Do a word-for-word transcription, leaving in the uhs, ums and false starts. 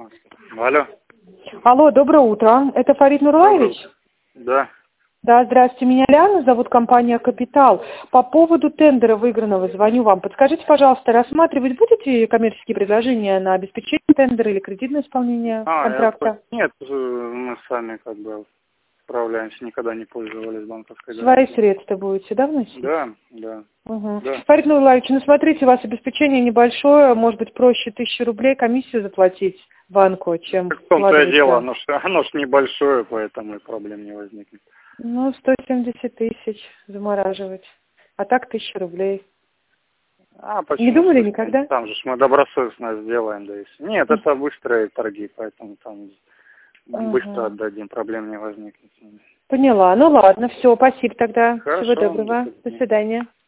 Алло. Алло, доброе утро. Это Фарид Нурлаевич? Да. Да, здравствуйте. Меня Ляна зовут, компания «Капитал». По поводу тендера выигранного звоню вам. Подскажите, пожалуйста, рассматривать будете коммерческие предложения на обеспечение тендера или кредитное исполнение А, контракта? я... Нет, мы сами как бы справляемся, никогда не пользовались банковской Свои гарантией. средства будете, да, вносить? Да, да. Угу. Да. Фарид Нурлаевич, ну смотрите, у вас обеспечение небольшое, может быть, проще тысячу рублей комиссию заплатить банку, чем Так в том-то и дело, вкладываться. оно ж, оно ж небольшое, поэтому и проблем не возникнет. Ну, сто семьдесят тысяч замораживать. А так тысяча рублей. А почему? Не думали Слушайте, никогда? Там же ж мы добросовестно сделаем, да и все. Нет, это быстрые торги, поэтому там Ага. быстро отдадим, проблем не возникнет. Поняла. Ну ладно, все, спасибо тогда. Хорошо, Всего доброго. до До свидания.